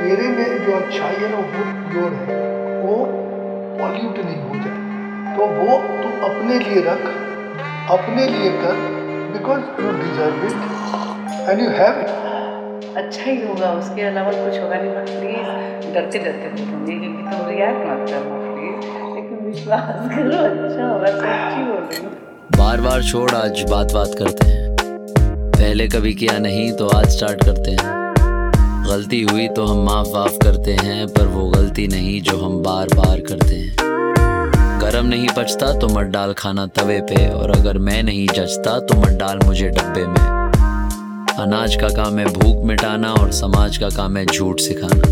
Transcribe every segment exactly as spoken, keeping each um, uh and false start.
तेरे में जो अच्छाई है ना, वो प्योर है, वो पॉल्यूट नहीं हो जाए, तो वो तू अपने लिए रख, अपने लिए कर, because you deserve it and you have it. अच्छा ही होगा, उसके अलावा कुछ होगा नहीं। बट प्लीज़ डरते डरते बोलूँगी, क्योंकि तुम रिएक्ट मत करना प्लीज़, लेकिन विश्वास करो अच्छा होगा, सच्ची बोल रही हूँ। बार बार छोड़, आज बात बात करते हैं। पहले कभी किया नहीं तो आज स्टार्ट करते हैं। गलती हुई तो हम माफ वाफ करते हैं, पर वो गलती नहीं जो हम बार बार करते हैं। गरम नहीं पचता तो मत डाल खाना तवे पे, और अगर मैं नहीं जचता तो मत डाल मुझे डब्बे में। अनाज का काम है भूख मिटाना, और समाज का काम है झूठ सिखाना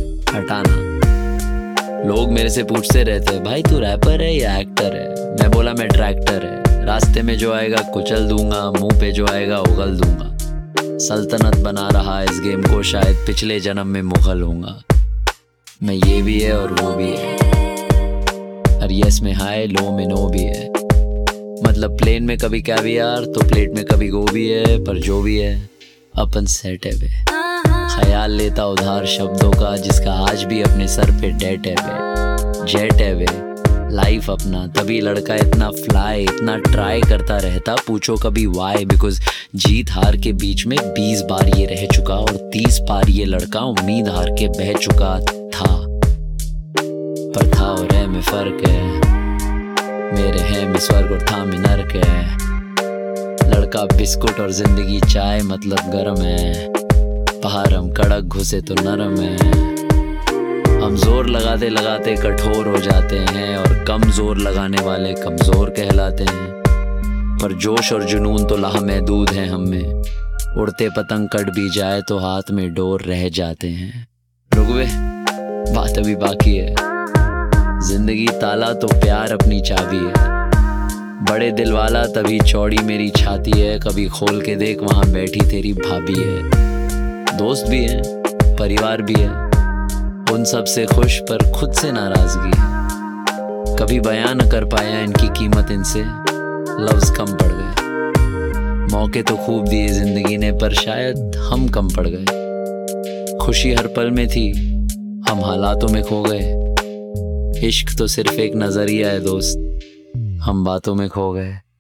हटाना। लोग मेरे से पूछते रहते हैं, भाई तू रैपर है या एक्टर है? मैं बोला मैं ट्रैक्टर है। रास्ते में जो आएगा कुचल दूंगा, मुंह पे जो आएगा उगल दूंगा। सल्तनत बना रहा इस गेम को, शायद पिछले जन्म में मुगल होऊंगा मैं। ये भी है और वो भी है, और यस में हाय, लो में नो भी है। मतलब प्लेन में कभी कैवियार तो प्लेट में कभी गोभी है, पर जो भी है अपन सेट है बे। ख्याल लेता उधार शब्दों का, जिसका आज भी अपने सर पे डेट है बे। जेट है बे लाइफ अपना, तभी लड़का इतना फ्लाई, इतना ट्राई करता रहता। पूछो कभी वाई, बिकॉज जीत हार के बीच में बीस बार ये रह चुका, और तीस बार ये लड़का उम्मीद हार के बह चुका था। पर था और है में फर्क है, मेरे है में स्वर्ग और था में नर्क है। लड़का बिस्कुट और जिंदगी चाय, मतलब गरम है। पहाड़ हम कड़क घुसे तो नरम है। हम जोर लगाते लगाते कठोर हो जाते हैं, और कम जोर लगाने वाले कमजोर कहलाते हैं। पर जोश और जुनून तो लामहदूद है हम में। उड़ते पतंग कट भी जाए तो हाथ में डोर रह जाते हैं। रुकवे बात अभी बाकी है। जिंदगी ताला तो प्यार अपनी चाबी है। बड़े दिल वाला तभी चौड़ी मेरी छाती है। कभी खोल के देख वहां बैठी तेरी भाभी है। दोस्त भी है, परिवार भी है, उन सब से खुश पर खुद से नाराजगी है। कभी बयां न कर पाया इनकी कीमत, इनसे लफ्ज कम पड़ गए। मौके तो खूब दिए जिंदगी ने, पर शायद हम कम पड़ गए। खुशी हर पल में थी, हम हालातों में खो गए। इश्क तो सिर्फ एक नजरिया है दोस्त, हम बातों में खो गए।